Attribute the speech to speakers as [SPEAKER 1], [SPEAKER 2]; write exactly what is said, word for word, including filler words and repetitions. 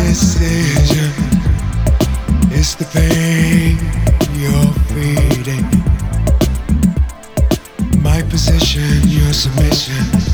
[SPEAKER 1] decision. It's the pain you're feeding. My position, your submission.